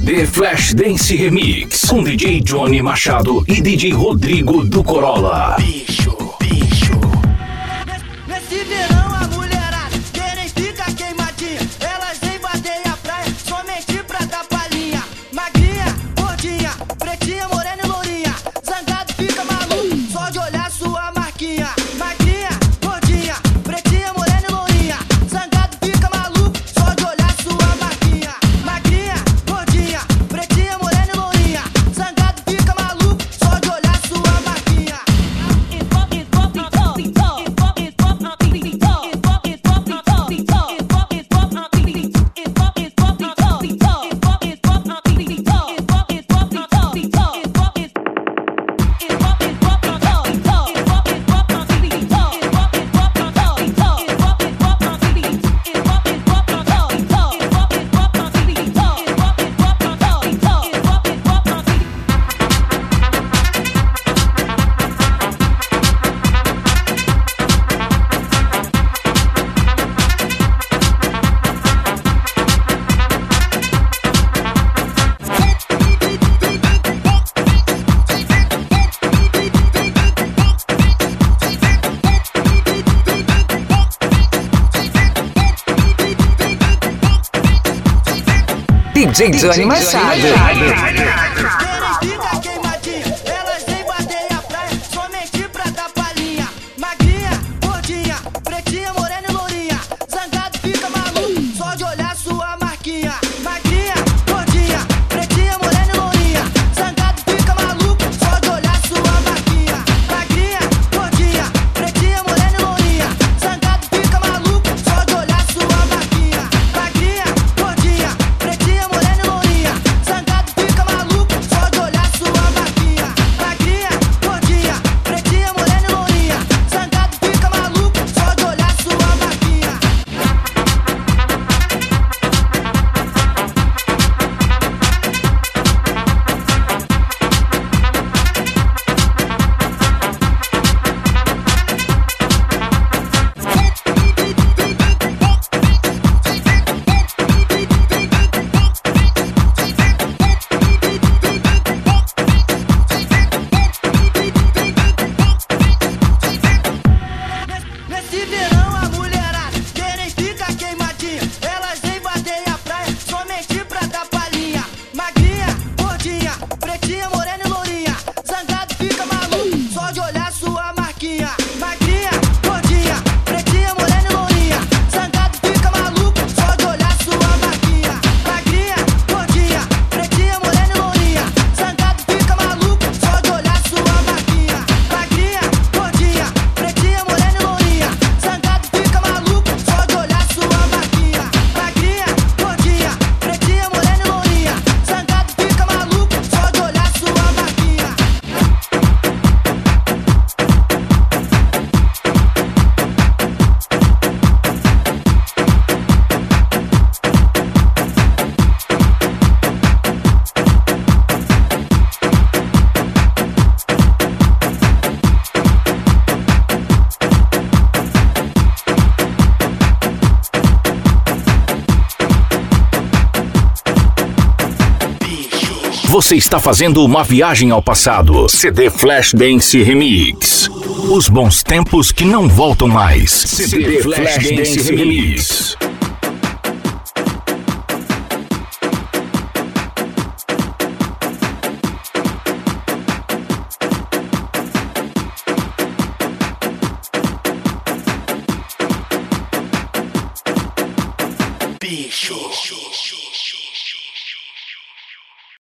CD Flashdance Remix com DJ Johnny Machado e DJ Rodrigo do Corolla. Bicho. Nesse verão a mulherada querem ficar queimadinha. Elas vêm bater a praia somente pra dar palhinha. Magrinha, gordinha, pretinha, morena e lourinha. Zangado fica maluco só de olhar sua marquinha. Magrinha, gordinha, pretinha, morena e lourinha. Zangado fica maluco só de olhar sua marquinha. Magrinha, gordinha, pretinha, morena e lourinha. Zangado fica maluco só de olhar sua marquinha. DJ Johnny Machado. Querem ficar queimadinha, elas vêm bater a praia somente pra dar palhinha. Magrinha, gordinha, pretinha, morena e lourinha. Zangado fica maluco só de olhar sua marquinha. Magrinha, gordinha, pretinha, morena e lourinha. Zangado fica maluco só de olhar sua marquinha. Magrinha, gordinha, pretinha, morena e lourinha. Zangado fica maluco só de olhar sua marquinha. Magrinha, gordinha, pretinha, morena e lourinha. Zangado fica maluco só de olhar sua marquinha. Magrinha, gordinha, pretinha, morena e lourinha. Zangado fica maluco só de olhar sua marquinha. Nesse verão a mulherada querem ficar queimadinha. Elas vêm bater a praia somente pra dar palhinha. Magrinha, gordinha, pretinha, morena e lourinha. Zangado fica maluco só de olhar sua marquinha. Magrinha, gordinha, pretinha, morena e lourinha. Zangado fica maluco só de olhar sua marquinha. Magrinha, gordinha, pretinha, morena e lourinha. Zangado fica maluco só de olhar sua marquinha. Magrinha, gordinha, pretinha, morena e lourinha. Zangado fica maluco só de olhar sua marquinha. Magrinha, gordinha, pretinha, morena e lourinha. Zangado fica maluco só de olhar sua marquinha. Você está fazendo uma viagem ao passado. CD Flashdance Remix. Os bons tempos que não voltam mais. CD Flashdance Remix. Bicho.